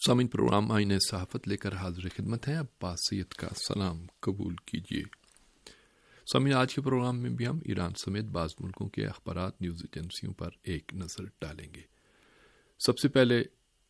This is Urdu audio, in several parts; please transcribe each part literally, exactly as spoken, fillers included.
سامعین، پروگرام آئین صحافت لے کر حاضر خدمت ہے. عباس سید کا سلام قبول کیجیے. سامعین، آج کے پروگرام میں بھی ہم ایران سمیت بعض ملکوں کے اخبارات، نیوز ایجنسیوں پر ایک نظر ڈالیں گے. سب سے پہلے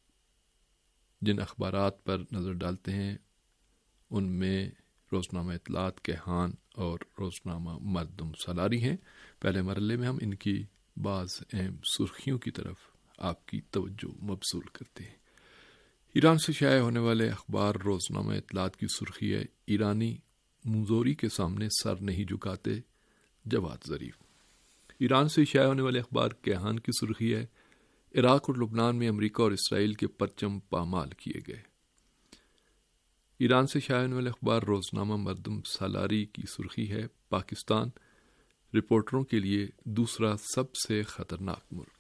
جن اخبارات پر نظر ڈالتے ہیں ان میں روزنامہ اطلاعات کیہان اور روزنامہ مردم سالاری ہیں. پہلے مرحلے میں ہم ان کی بعض اہم سرخیوں کی طرف آپ کی توجہ مبذول کرتے ہیں. ایران سے شائع ہونے والے اخبار. روزنامہ اطلاعات کی سرخی ہے: ایرانی منظوری کے سامنے سر نہیں جھکاتے جواد ظریف. ایران سے شائع ہونے والے اخبار کیہان کی سرخی ہے: عراق اور لبنان میں امریکہ اور اسرائیل کے پرچم پامال کیے گئے. ایران سے شائع ہونے والے اخبار روزنامہ مردم سالاری کی سرخی ہے: پاکستان رپورٹروں کے لیے دوسرا سب سے خطرناک ملک.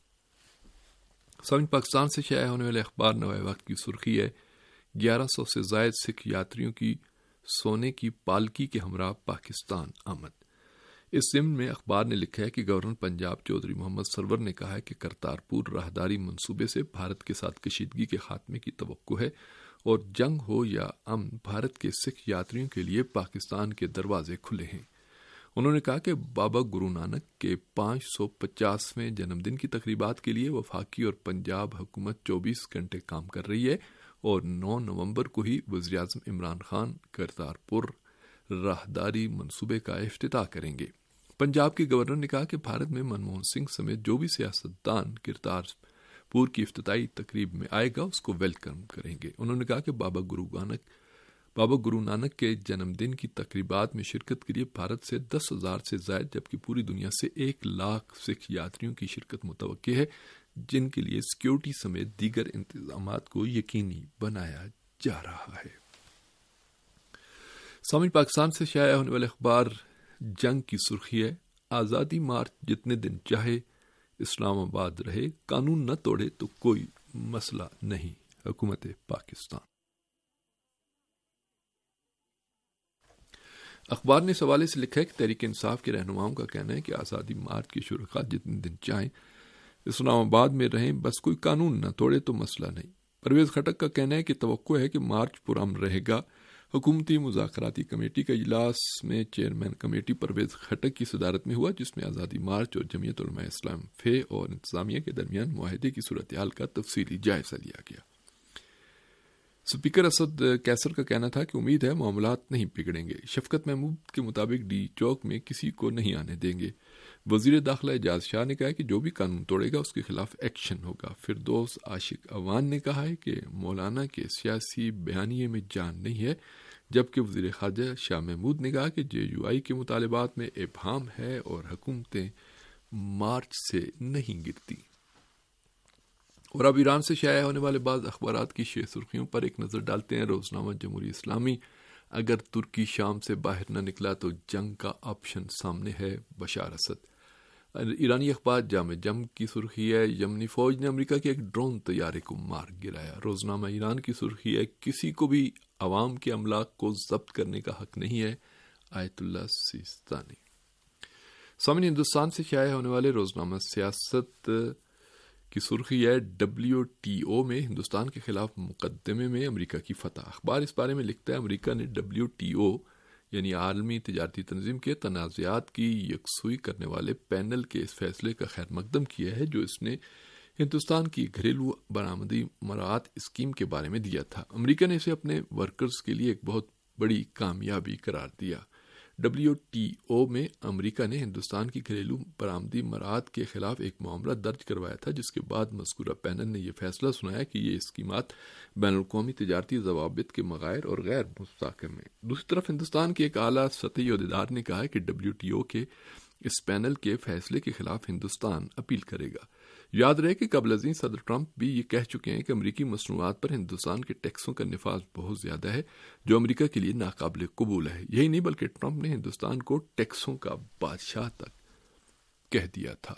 سامعین، پاکستان سے شائع ہونے والے اخبار نوائے وقت کی سرخی ہے: گیارہ سو سے زائد سکھ یاتریوں کی سونے کی پالکی کے ہمراہ پاکستان آمد. اس ضمن میں اخبار نے لکھا ہے کہ گورنر پنجاب چودھری محمد سرور نے کہا ہے کہ کرتارپور راہداری منصوبے سے بھارت کے ساتھ کشیدگی کے خاتمے کی توقع ہے اور جنگ ہو یا امن، بھارت کے سکھ یاتریوں کے لیے پاکستان کے دروازے کھلے ہیں. انہوں نے کہا کہ بابا گرو نانک کے پانچ سو پچاسویں جنم دن کی تقریبات کے لیے وفاقی اور پنجاب حکومت چوبیس گھنٹے کام کر رہی ہے اور نو نومبر کو ہی وزیراعظم عمران خان کرتارپور راہداری منصوبے کا افتتاح کریں گے. پنجاب کے گورنر نے کہا کہ بھارت میں منموہن سنگھ سمیت جو بھی سیاستدان کرتارپور کی افتتاحی تقریب میں آئے گا اس کو ویلکم کریں گے. انہوں نے کہا کہ بابا گرو نانک بابا گرو نانک کے جنم دن کی تقریبات میں شرکت کے لیے بھارت سے دس ہزار سے زائد جبکہ پوری دنیا سے ایک لاکھ سکھ یاتریوں کی شرکت متوقع ہے، جن کے لیے سیکیورٹی سمیت دیگر انتظامات کو یقینی بنایا جا رہا ہے. سامعین، پاکستان سے شائع ہونے والے اخبار جنگ کی سرخی ہے: آزادی مارچ جتنے دن چاہے اسلام آباد رہے، قانون نہ توڑے تو کوئی مسئلہ نہیں، حکومت پاکستان. اخبار نے اس حوالے سے لکھا ہے کہ تحریک انصاف کے رہنماؤں کا کہنا ہے کہ آزادی مارچ کے شرکاء جتنے دن چاہیں اسلام آباد میں رہیں، بس کوئی قانون نہ توڑے تو مسئلہ نہیں. پرویز خٹک کا کہنا ہے کہ توقع ہے کہ مارچ پرامن رہے گا. حکومتی مذاکراتی کمیٹی کا اجلاس میں چیئرمین کمیٹی پرویز خٹک کی صدارت میں ہوا، جس میں آزادی مارچ اور جمعیت علماء اسلام فے اور انتظامیہ کے درمیان معاہدے کی صورتحال کا تفصیلی جائزہ لیا گیا. اسپیکر اسد کیسر کا کہنا تھا کہ امید ہے معاملات نہیں بگڑیں گے. شفقت محمود کے مطابق ڈی چوک میں کسی کو نہیں آنے دیں گے. وزیر داخلہ اعجاز شاہ نے کہا کہ جو بھی قانون توڑے گا اس کے خلاف ایکشن ہوگا. فردوس عاشق اوان نے کہا ہے کہ مولانا کے سیاسی بیانیے میں جان نہیں ہے، جبکہ وزیر خارجہ شاہ محمود نے کہا کہ جے یو آئی کے مطالبات میں ابہام ہے اور حکومتیں مارچ سے نہیں گرتی. اور اب ایران سے شائع ہونے والے بعض اخبارات کی شہ سرخیوں پر ایک نظر ڈالتے ہیں. روزنامہ جمہوری اسلامی: اگر ترکی شام سے باہر نہ نکلا تو جنگ کا آپشن سامنے ہے، بشار اسد. ایرانی اخبار جامع جم کی سرخی ہے: یمنی فوج نے امریکہ کے ایک ڈرون طیارے کو مار گرایا. روزنامہ ایران کی سرخی ہے: کسی کو بھی عوام کے املاک کو ضبط کرنے کا حق نہیں ہے، آیت اللہ سیستانی. سامعین، ہندوستان سے شائع ہونے والے روزنامہ سیاست کی سرخی ہے: ڈبلیو ٹی او میں ہندوستان کے خلاف مقدمے میں امریکہ کی فتح. اخبار اس بارے میں لکھتا ہے: امریکہ نے ڈبلیو ٹی او یعنی عالمی تجارتی تنظیم کے تنازعات کی یکسوئی کرنے والے پینل کے اس فیصلے کا خیر مقدم کیا ہے جو اس نے ہندوستان کی گھریلو برآمدی مراعات اسکیم کے بارے میں دیا تھا. امریکہ نے اسے اپنے ورکرز کے لیے ایک بہت بڑی کامیابی قرار دیا. ڈبلیو ٹی او میں امریکہ نے ہندوستان کی گھریلو برآمدی مراعات کے خلاف ایک معاملہ درج کروایا تھا، جس کے بعد مذکورہ پینل نے یہ فیصلہ سنایا کہ یہ اسکیمات بین الاقوامی تجارتی ضوابط کے مغائر اور غیر مستحکم ہیں. دوسری طرف ہندوستان کے ایک اعلیٰ سطحی عہدیدار نے کہا کہ ڈبلیو ٹی او کے اس پینل کے فیصلے کے خلاف ہندوستان اپیل کرے گا. یاد رہے کہ قبل ازیں صدر ٹرمپ بھی یہ کہہ چکے ہیں کہ امریکی مصنوعات پر ہندوستان کے ٹیکسوں کا نفاذ بہت زیادہ ہے، جو امریکہ کے لیے ناقابل قبول ہے. یہی نہیں بلکہ ٹرمپ نے ہندوستان کو ٹیکسوں کا بادشاہ تک کہہ دیا تھا.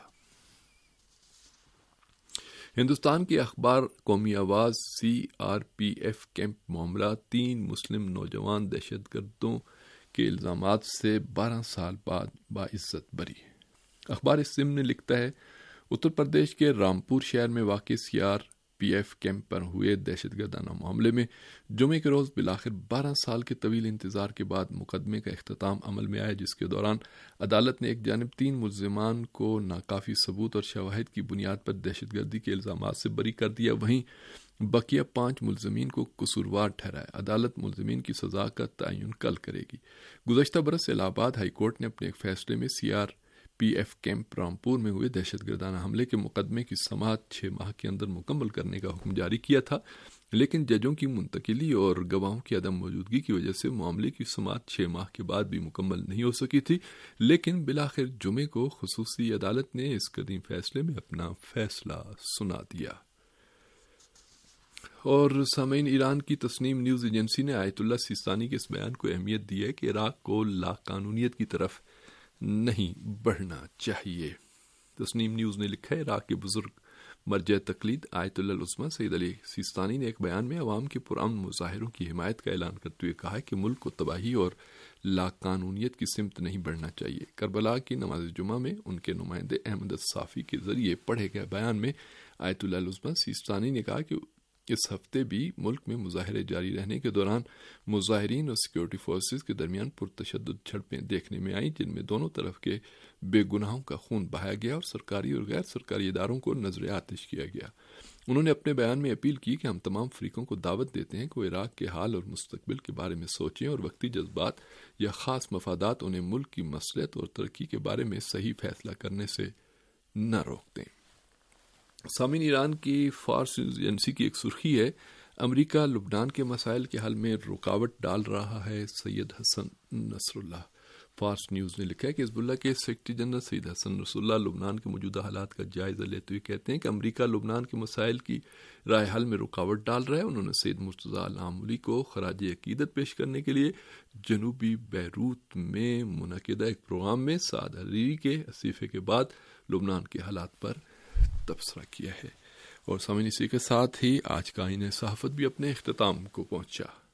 ہندوستان کے اخبار Qaumi Awaz: C R P F camp معاملہ، تین مسلم نوجوان دہشت گردوں کے الزامات سے بارہ سال بعد باعزت بری. اخبار اس ضمن میں لکھتا ہے: اتر پردیش کے رامپور شہر میں واقع C R P F camp پر ہوئے دہشت گردانہ معاملے میں جمعے کے روز بالآخر بارہ سال کے طویل انتظار کے بعد مقدمے کا اختتام عمل میں آیا، جس کے دوران عدالت نے ایک جانب تین ملزمان کو ناکافی ثبوت اور شواہد کی بنیاد پر دہشت گردی کے الزامات سے بری کر دیا، وہیں بقیہ پانچ ملزمین کو قصوروار ٹھہرایا۔ عدالت ملزمین کی سزا کا تعین کل کرے گی۔ گزشتہ برس الہ آباد ہائی کورٹ نے اپنے ایک فیصلے میں C R P F camp Rampur میں ہوئے دہشت گردانہ حملے کے مقدمے کی سماعت چھ ماہ کے اندر مکمل کرنے کا حکم جاری کیا تھا، لیکن ججوں کی منتقلی اور گواہوں کی عدم موجودگی کی وجہ سے معاملے کی سماعت چھ ماہ کے بعد بھی مکمل نہیں ہو سکی تھی، لیکن بالآخر جمعے کو خصوصی عدالت نے اس قدیم فیصلے میں اپنا فیصلہ سنا دیا۔ اور سامعین، ایران کی تسنیم نیوز ایجنسی نے آیت اللہ سیستانی کے اس بیان کو اہمیت دی ہے کہ عراق کو لا قانونیت کی طرف نہیں بڑھنا چاہیے۔ تسنیم نیوز نے لکھا ہے، عراق کے بزرگ مرجع تقلید آیت اللہ العظمی سید علی سیستانی نے ایک بیان میں عوام کے پرامن مظاہروں کی حمایت کا اعلان کرتے ہوئے کہا کہ ملک کو تباہی اور لا قانونیت کی سمت نہیں بڑھنا چاہیے۔ کربلا کی نماز جمعہ میں ان کے نمائندے احمد الصافی کے ذریعے پڑھے گئے بیان میں آیت اللہ العظمی سیستانی نے کہا کہ اس ہفتے بھی ملک میں مظاہرے جاری رہنے کے دوران مظاہرین اور سیکیورٹی فورسز کے درمیان پرتشدد جھڑپیں دیکھنے میں آئیں، جن میں دونوں طرف کے بے گناہوں کا خون بہایا گیا اور سرکاری اور غیر سرکاری اداروں کو نذر آتش کیا گیا۔ انہوں نے اپنے بیان میں اپیل کی کہ ہم تمام فریقوں کو دعوت دیتے ہیں کہ وہ عراق کے حال اور مستقبل کے بارے میں سوچیں اور وقتی جذبات یا خاص مفادات انہیں ملک کی مصلحت اور ترقی کے بارے میں صحیح فیصلہ کرنے سے نہ روک دیں۔ سامعین، ایران کی فارس ایجنسی کی ایک سرخی ہے، امریکہ لبنان کے مسائل کے حل میں رکاوٹ ڈال رہا ہے سید حسن نصر اللہ۔ فارس نیوز نے لکھا ہے کہ حزب اللہ کے سیکرٹری جنرل سید حسن نصر اللہ لبنان کے موجودہ حالات کا جائزہ لیتے ہوئے کہتے ہیں کہ امریکہ لبنان کے مسائل کی رائے حل میں رکاوٹ ڈال رہا ہے۔ انہوں نے سید مرتضی العاملی کو خراج عقیدت پیش کرنے کے لیے جنوبی بیروت میں منعقدہ ایک پروگرام میں سعد حریری کے استعفے کے بعد لبنان کے حالات پر تبصرہ کیا ہے۔ اور سامعین، اسی کے ساتھ ہی آج کا آئین صحافت بھی اپنے اختتام کو پہنچا۔